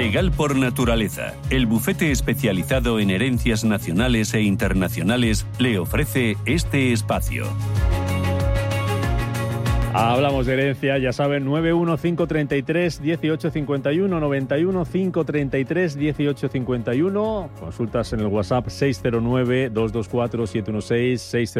Legal por Naturaleza, el bufete especializado en herencias nacionales e internacionales, le ofrece este espacio. Hablamos de herencia, ya saben, 915331851, 915331851, consultas en el WhatsApp 609224716,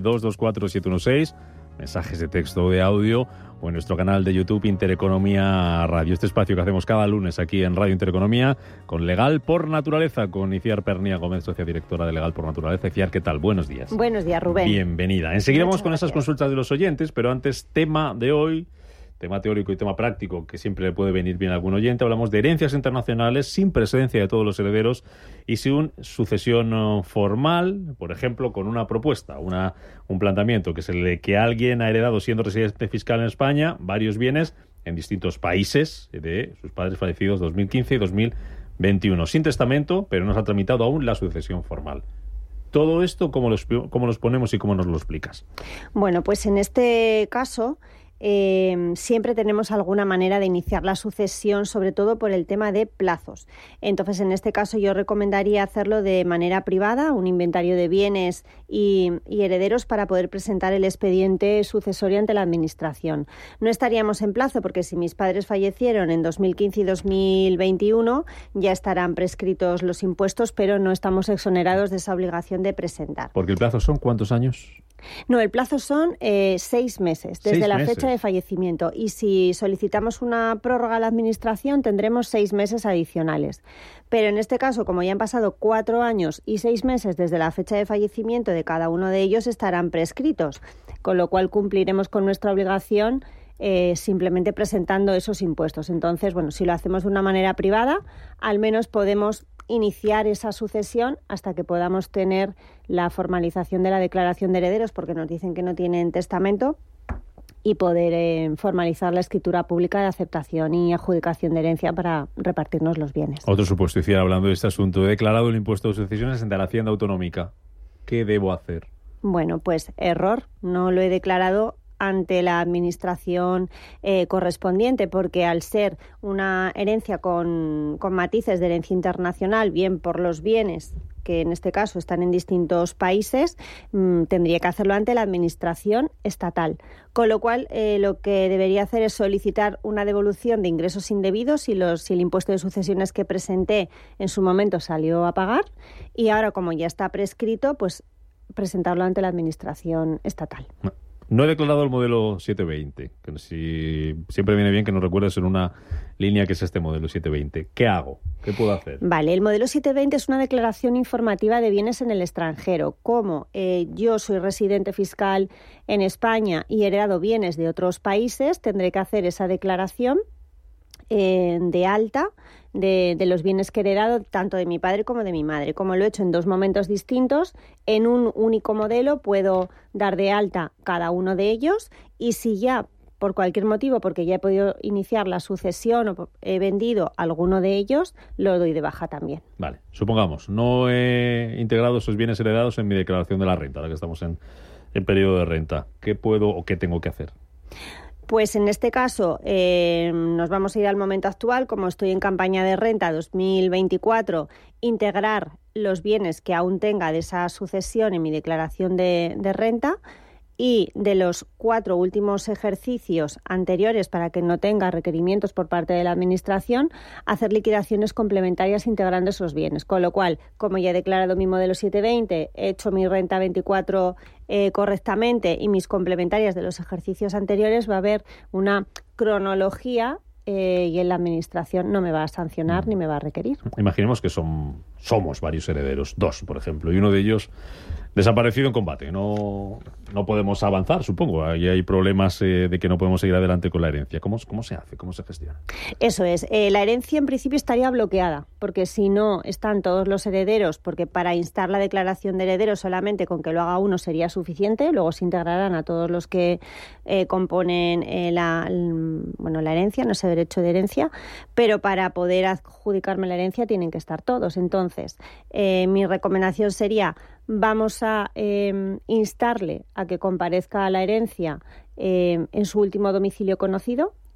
609224716, mensajes de texto o de audio, o en nuestro canal de YouTube Intereconomía Radio. Este espacio que hacemos cada lunes aquí en Radio Intereconomía con Legal por Naturaleza, con Iciar Pernia Gómez, socia directora de Legal por Naturaleza. Iciar, ¿qué tal? Buenos días. Buenos días, Rubén. Bienvenida. Enseguida vamos con esas consultas de los oyentes, pero antes, tema de hoy, tema teórico y tema práctico, que siempre le puede venir bien a algún oyente. Hablamos de herencias internacionales sin presencia de todos los herederos y sin sucesión formal, por ejemplo, con una propuesta, un planteamiento que alguien ha heredado siendo residente fiscal en España varios bienes en distintos países de sus padres fallecidos 2015 y 2021, sin testamento, pero no se ha tramitado aún la sucesión formal. Todo esto, ¿cómo los ponemos y cómo nos lo explicas? Bueno, pues en este caso siempre tenemos alguna manera de iniciar la sucesión, sobre todo por el tema de plazos. Entonces, en este caso yo recomendaría hacerlo de manera privada, un inventario de bienes y herederos para poder presentar el expediente sucesorio ante la Administración. No estaríamos en plazo porque si mis padres fallecieron en 2015 y 2021 ya estarán prescritos los impuestos, pero no estamos exonerados de esa obligación de presentar. ¿Porque el plazo son cuántos años? No, el plazo son 6 meses desde la fecha de fallecimiento, y si solicitamos una prórroga a la Administración tendremos 6 meses adicionales. Pero en este caso, como ya han pasado 4 años y 6 meses desde la fecha de fallecimiento de cada uno de ellos, estarán prescritos, con lo cual cumpliremos con nuestra obligación simplemente presentando esos impuestos. Entonces, bueno, si lo hacemos de una manera privada, al menos podemos iniciar esa sucesión hasta que podamos tener la formalización de la declaración de herederos, porque nos dicen que no tienen testamento, y poder formalizar la escritura pública de aceptación y adjudicación de herencia para repartirnos los bienes. Otro supuesto, Iciar, hablando de este asunto. He declarado el impuesto de sucesiones ante la Hacienda Autonómica. ¿Qué debo hacer? Bueno, pues error. No lo he declarado ante la Administración correspondiente, porque al ser una herencia con matices de herencia internacional, bien por los bienes que en este caso están en distintos países, tendría que hacerlo ante la Administración estatal. Con lo cual, lo que debería hacer es solicitar una devolución de ingresos indebidos si el impuesto de sucesiones que presenté en su momento salió a pagar, y ahora, como ya está prescrito, pues presentarlo ante la Administración estatal. No he declarado el modelo 720, que siempre viene bien que nos recuerdes en una línea que es este modelo 720. ¿Qué hago? ¿Qué puedo hacer? Vale, el modelo 720 es una declaración informativa de bienes en el extranjero. Como yo soy residente fiscal en España y he heredado bienes de otros países, tendré que hacer esa declaración de alta de los bienes que he heredado, tanto de mi padre como de mi madre. Como lo he hecho en 2 momentos distintos, en un único modelo puedo dar de alta cada uno de ellos, y si ya por cualquier motivo, porque ya he podido iniciar la sucesión o he vendido alguno de ellos, lo doy de baja también. Vale, supongamos, no he integrado esos bienes heredados en mi declaración de la renta, ahora que estamos en periodo de renta. ¿Qué puedo o qué tengo que hacer? Pues en este caso nos vamos a ir al momento actual. Como estoy en campaña de renta 2024, integrar los bienes que aún tenga de esa sucesión en mi declaración de renta, y de los 4 últimos ejercicios anteriores, para que no tenga requerimientos por parte de la Administración, hacer liquidaciones complementarias integrando esos bienes. Con lo cual, como ya he declarado mi modelo 720, he hecho mi renta 24 correctamente y mis complementarias de los ejercicios anteriores, va a haber una cronología y en la Administración no me va a sancionar ni me va a requerir. Imaginemos que somos varios herederos, 2, por ejemplo, y uno de ellos desaparecido en combate. No podemos avanzar, supongo. Ahí hay problemas de que no podemos seguir adelante con la herencia. ¿Cómo se hace? ¿Cómo se gestiona? Eso es. La herencia en principio estaría bloqueada, porque si no están todos los herederos, porque para instar la declaración de herederos solamente con que lo haga uno sería suficiente, luego se integrarán a todos los que componen la herencia, no sé, derecho de herencia, pero para poder adjudicarme la herencia tienen que estar todos. Entonces, mi recomendación sería: vamos a instarle a que comparezca a la herencia en su último domicilio conocido,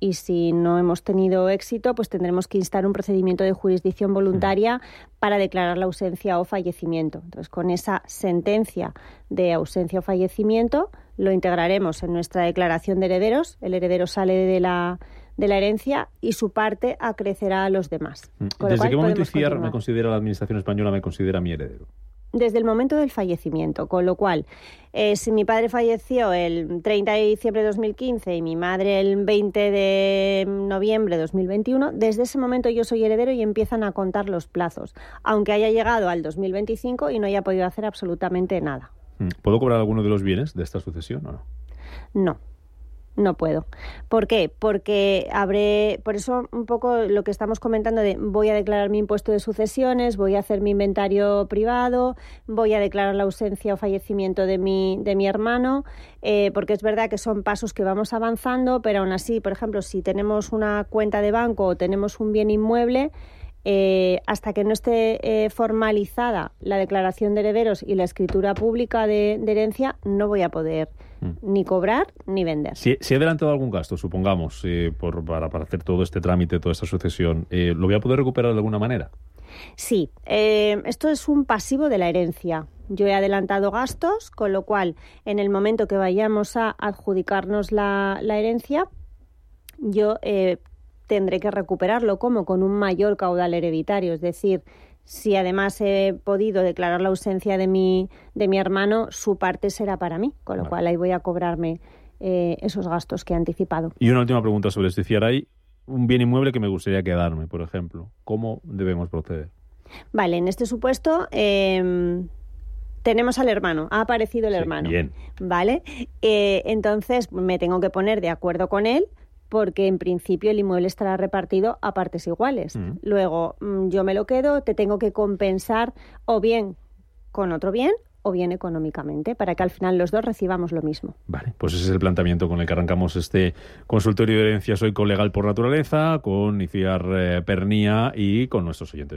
y si no hemos tenido éxito, pues tendremos que instar un procedimiento de jurisdicción voluntaria para declarar la ausencia o fallecimiento. Entonces, con esa sentencia de ausencia o fallecimiento, lo integraremos en nuestra declaración de herederos. El heredero sale de la herencia y su parte acrecerá a los demás. ¿Desde qué momento ICIAR me considera la Administración española, me considera mi heredero? Desde el momento del fallecimiento, con lo cual, si mi padre falleció el 30 de diciembre de 2015 y mi madre el 20 de noviembre de 2021, desde ese momento yo soy heredero y empiezan a contar los plazos, aunque haya llegado al 2025 y no haya podido hacer absolutamente nada. ¿Puedo cobrar alguno de los bienes de esta sucesión o no? No puedo. ¿Por qué? Porque por eso un poco lo que estamos comentando de voy a declarar mi impuesto de sucesiones, voy a hacer mi inventario privado, voy a declarar la ausencia o fallecimiento de mi hermano, porque es verdad que son pasos que vamos avanzando, pero aún así, por ejemplo, si tenemos una cuenta de banco o tenemos un bien inmueble, hasta que no esté formalizada la declaración de herederos y la escritura pública de herencia, no voy a poder ni cobrar ni vender. Si he adelantado algún gasto, supongamos, para hacer todo este trámite, toda esta sucesión, ¿lo voy a poder recuperar de alguna manera? Sí, esto es un pasivo de la herencia. Yo he adelantado gastos, con lo cual, en el momento que vayamos a adjudicarnos la herencia, yo tendré que recuperarlo como con un mayor caudal hereditario, es decir, si además he podido declarar la ausencia de mi hermano, su parte será para mí, con lo cual ahí voy a cobrarme esos gastos que he anticipado. Y una última pregunta sobre esto. Hay un bien inmueble que me gustaría quedarme, por ejemplo. ¿Cómo debemos proceder? Vale, en este supuesto tenemos al hermano, ha aparecido el hermano. Bien. Vale, entonces me tengo que poner de acuerdo con él, porque en principio el inmueble estará repartido a partes iguales. Luego yo me lo quedo, te tengo que compensar o bien con otro bien o bien económicamente, para que al final los dos recibamos lo mismo. Vale, pues ese es el planteamiento con el que arrancamos este consultorio de herencias hoy con Legal por Naturaleza, con ICIAR Pernía y con nuestros oyentes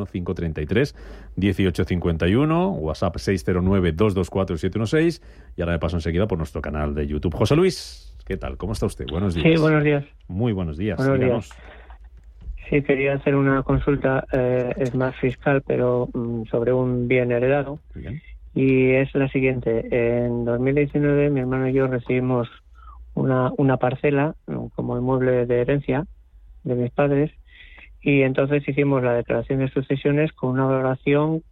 915331851, WhatsApp 609224716 y ahora me paso enseguida por nuestro canal de YouTube. José Luis, ¿qué tal? ¿Cómo está usted? Buenos días. Sí, buenos días. Muy buenos días. Buenos días. Sí, quería hacer una consulta, es más fiscal, pero sobre un bien heredado. Bien. Y es la siguiente. En 2019 mi hermano y yo recibimos una parcela como inmueble de herencia de mis padres y entonces hicimos la declaración de sucesiones con una valoración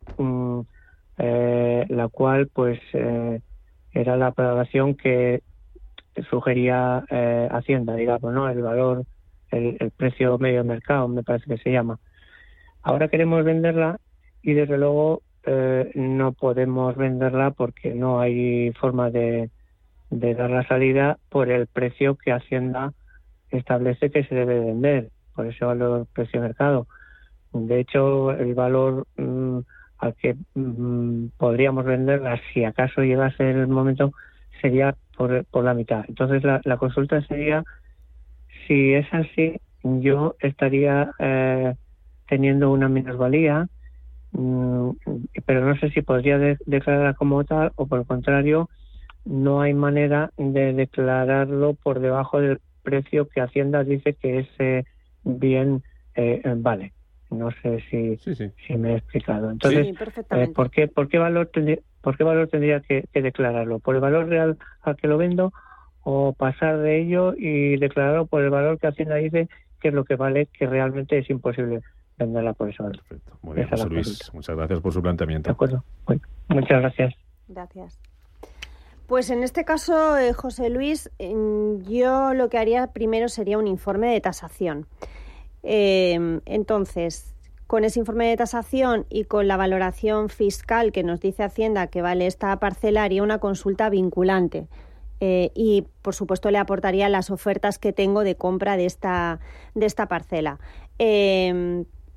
la cual pues era la valoración que sugería Hacienda, digamos, ¿no? El valor, el precio medio de mercado, me parece que se llama. Ahora queremos venderla y desde luego no podemos venderla porque no hay forma de dar la salida por el precio que Hacienda establece que se debe vender, por ese valor precio de mercado. De hecho, el valor al que podríamos venderla, si acaso llegase el momento, sería por la mitad. Entonces la consulta sería, si es así, yo estaría teniendo una minusvalía, pero no sé si podría declararla como tal o por el contrario no hay manera de declararlo por debajo del precio que Hacienda dice que ese bien vale. No sé si me he explicado. Entonces, sí, ¿por qué valor tendría que declararlo? ¿Por el valor real al que lo vendo o pasar de ello y declararlo por el valor que Hacienda dice que es lo que vale, que realmente es imposible venderla por ese valor? Perfecto. Muy bien, José Luis. Muchas gracias por su planteamiento. De acuerdo. Muchas gracias. Gracias. Pues en este caso, José Luis, yo lo que haría primero sería un informe de tasación. Entonces, con ese informe de tasación y con la valoración fiscal que nos dice Hacienda que vale esta parcela, haría una consulta vinculante. Y, por supuesto, le aportaría las ofertas que tengo de compra de esta parcela.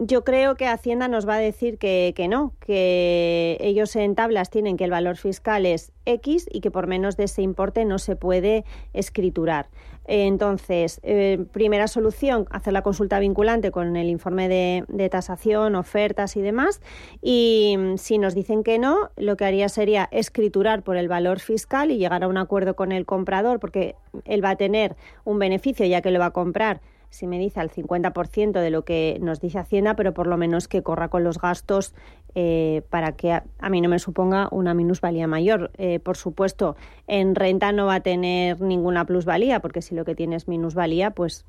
Yo creo que Hacienda nos va a decir que no, que ellos en tablas tienen que el valor fiscal es X y que por menos de ese importe no se puede escriturar. Entonces, primera solución, hacer la consulta vinculante con el informe de tasación, ofertas y demás. Y si nos dicen que no, lo que haría sería escriturar por el valor fiscal y llegar a un acuerdo con el comprador, porque él va a tener un beneficio ya que lo va a comprar, si me dice al 50% de lo que nos dice Hacienda, pero por lo menos que corra con los gastos para que a mí no me suponga una minusvalía mayor. Por supuesto, en renta no va a tener ninguna plusvalía, porque si lo que tiene es minusvalía, pues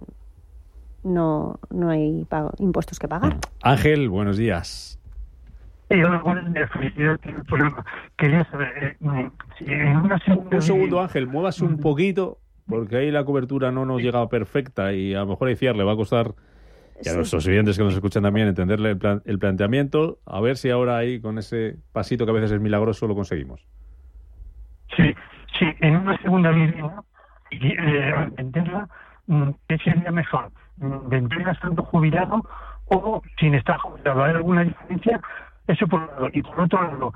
no hay impuestos que pagar. Ángel, buenos días. Hola, buenos días. Felicidades por el programa. Quería saber si en una segunda... Un segundo, Ángel, muévase un poquito, porque ahí la cobertura no nos llega perfecta y a lo mejor a Iciar le va a costar, y a nuestros oyentes que nos escuchan también, entenderle el planteamiento. A ver si ahora ahí, con ese pasito que a veces es milagroso, lo conseguimos. Sí, en una segunda vivienda, venderla, ¿qué sería mejor? ¿Venderla estando jubilado o sin estar jubilado? ¿Hay alguna diferencia? Eso por un lado. Y por otro lado,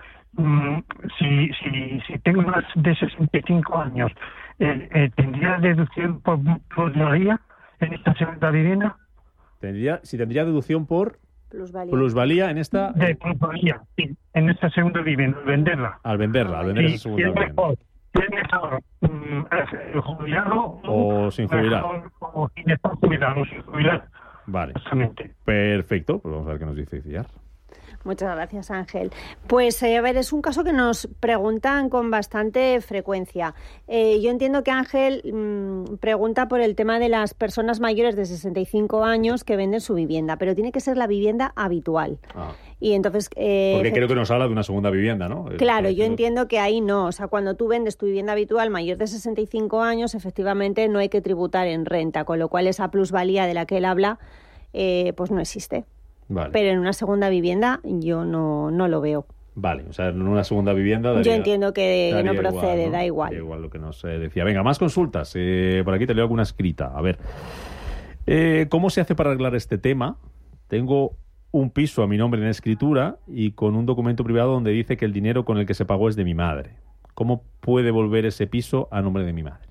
si tengo más de 65 años, ¿tendría deducción por plusvalía en esta segunda vivienda? ¿Tendría deducción por plusvalía en esta? De plusvalía, sí, en esta segunda vivienda, venderla. Al vender esa segunda vivienda. ¿Es mejor jubilado o sin jubilar? O sin estar jubilado, sin jubilar. Vale. Exactamente. Perfecto, pues vamos a ver qué nos dice Iciar. Muchas gracias, Ángel. Pues, a ver, es un caso que nos preguntan con bastante frecuencia. Yo entiendo que Ángel pregunta por el tema de las personas mayores de 65 años que venden su vivienda, pero tiene que ser la vivienda habitual. Y entonces... porque creo que nos habla de una segunda vivienda, ¿no? Claro, yo entiendo que ahí no. O sea, cuando tú vendes tu vivienda habitual mayor de 65 años, efectivamente no hay que tributar en renta, con lo cual esa plusvalía de la que él habla, pues no existe. Vale. Pero en una segunda vivienda yo no lo veo. Vale, o sea, en una segunda vivienda yo entiendo que no procede, igual, ¿no? Da igual. Da igual lo que nos decía. Venga, más consultas. Por aquí te leo alguna escrita. A ver, ¿cómo se hace para arreglar este tema? Tengo un piso a mi nombre en escritura y con un documento privado donde dice que el dinero con el que se pagó es de mi madre. ¿Cómo puede volver ese piso a nombre de mi madre?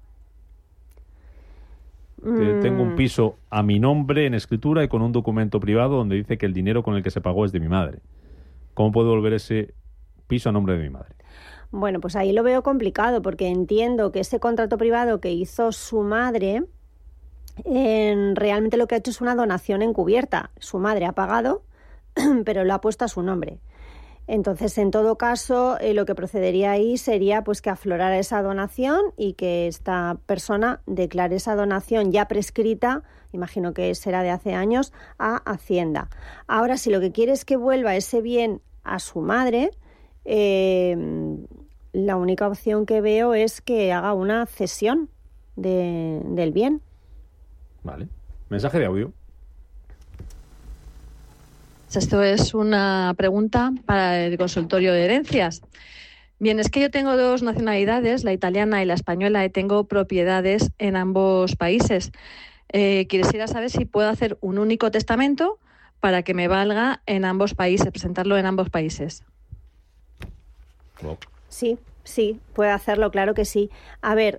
Tengo un piso a mi nombre en escritura y con un documento privado donde dice que el dinero con el que se pagó es de mi madre. ¿Cómo puedo volver ese piso a nombre de mi madre? Bueno, pues ahí lo veo complicado porque entiendo que ese contrato privado que hizo su madre realmente lo que ha hecho es una donación encubierta. Su madre ha pagado, pero lo ha puesto a su nombre. Entonces, en todo caso, lo que procedería ahí sería pues que aflorara esa donación y que esta persona declare esa donación ya prescrita, imagino que será de hace años, a Hacienda. Ahora, si lo que quiere es que vuelva ese bien a su madre, la única opción que veo es que haga una cesión del bien. Vale. Mensaje de audio. Esto es una pregunta para el consultorio de herencias. Bien, es que yo tengo dos nacionalidades, la italiana y la española, y tengo propiedades en ambos países. Quisiera saber si puedo hacer un único testamento para que me valga en ambos países, presentarlo en ambos países. Sí, puede hacerlo, claro que sí. A ver,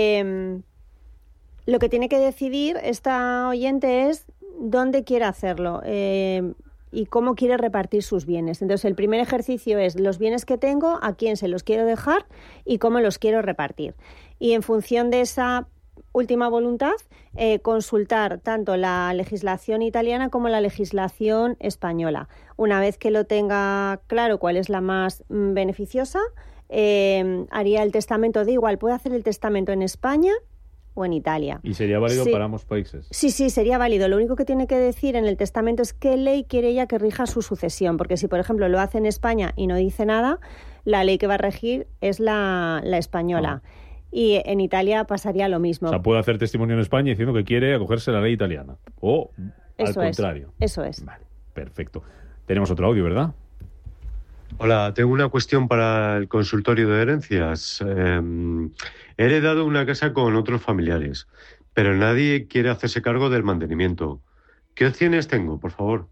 lo que tiene que decidir esta oyente es dónde quiere hacerlo. Y cómo quiere repartir sus bienes. Entonces, el primer ejercicio es los bienes que tengo, a quién se los quiero dejar y cómo los quiero repartir. Y en función de esa última voluntad, consultar tanto la legislación italiana como la legislación española. Una vez que lo tenga claro cuál es la más beneficiosa, haría el testamento. Igual, puede hacer el testamento en España o en Italia. ¿Y sería válido para ambos países? Sí, sería válido. Lo único que tiene que decir en el testamento es qué ley quiere ella que rija su sucesión, porque si, por ejemplo, lo hace en España y no dice nada, la ley que va a regir es la española. Y en Italia pasaría lo mismo. O sea, puede hacer testimonio en España diciendo que quiere acogerse a la ley italiana. O al contrario. Eso es. Vale, perfecto. Tenemos otro audio, ¿verdad? Hola, tengo una cuestión para el consultorio de herencias. He heredado una casa con otros familiares, pero nadie quiere hacerse cargo del mantenimiento. ¿Qué opciones tengo, por favor?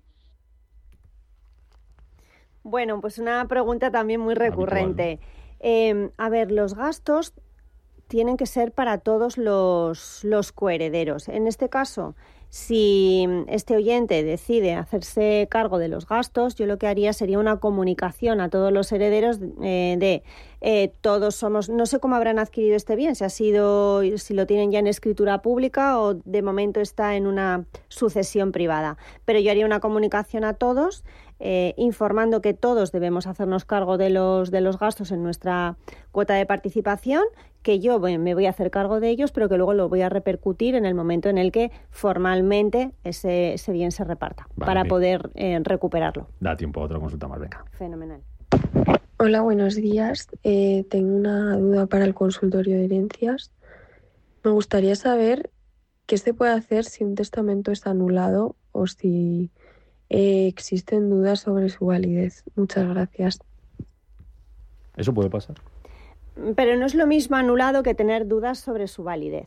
Bueno, pues una pregunta también muy recurrente. A ver, los gastos tienen que ser para todos los coherederos. En este caso, si este oyente decide hacerse cargo de los gastos, yo lo que haría sería una comunicación a todos los herederos todos somos, no sé cómo habrán adquirido este bien, si lo tienen ya en escritura pública o de momento está en una sucesión privada. Pero yo haría una comunicación a todos informando que todos debemos hacernos cargo de los gastos en nuestra cuota de participación, que yo me voy a hacer cargo de ellos, pero que luego lo voy a repercutir en el momento en el que formalmente ese bien se reparta, para poder recuperarlo. Da tiempo a otra consulta más, venga. Fenomenal. Hola, buenos días. Tengo una duda para el consultorio de herencias. Me gustaría saber qué se puede hacer si un testamento está anulado o si existen dudas sobre su validez. Muchas gracias. ¿Eso puede pasar? Pero no es lo mismo anulado que tener dudas sobre su validez.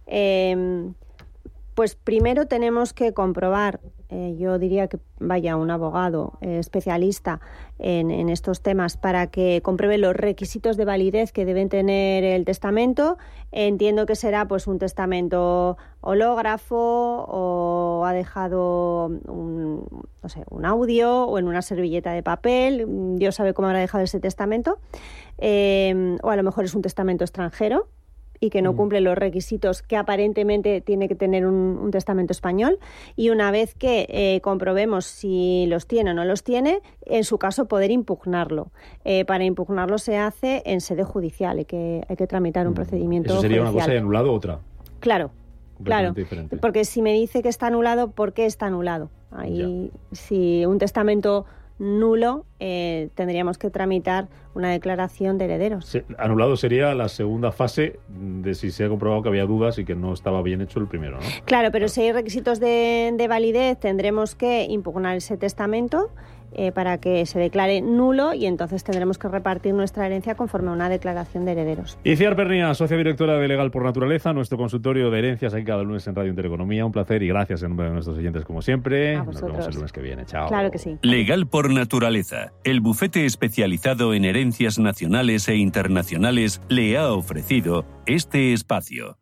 Pues primero tenemos que comprobar, yo diría que vaya un abogado especialista en estos temas para que compruebe los requisitos de validez que deben tener el testamento. Entiendo que será pues un testamento hológrafo o ha dejado un audio o en una servilleta de papel. Dios sabe cómo habrá dejado ese testamento. O a lo mejor es un testamento extranjero y que no cumple los requisitos que aparentemente tiene que tener un testamento español, y una vez que comprobemos si los tiene o no los tiene, en su caso poder impugnarlo. Para impugnarlo se hace en sede judicial, hay que tramitar un procedimiento Eso sería judicial. Una cosa y anulado otra. Claro, Diferente. porque si me dice que está anulado, ¿por qué está anulado? Ahí, si un testamento nulo, tendríamos que tramitar una declaración de herederos. Sí, anulado sería la segunda fase de si se ha comprobado que había dudas y que no estaba bien hecho el primero, ¿no? Claro, pero si hay requisitos de validez, tendremos que impugnar ese testamento para que se declare nulo, y entonces tendremos que repartir nuestra herencia conforme a una declaración de herederos. Iciar Pernía, socia directora de Legal por Naturaleza, nuestro consultorio de herencias aquí cada lunes en Radio Intereconomía. Un placer y gracias en nombre de nuestros oyentes como siempre. Nos vemos el lunes que viene. Chao. Claro que sí. Legal por Naturaleza, el bufete especializado en herencias nacionales e internacionales, le ha ofrecido este espacio.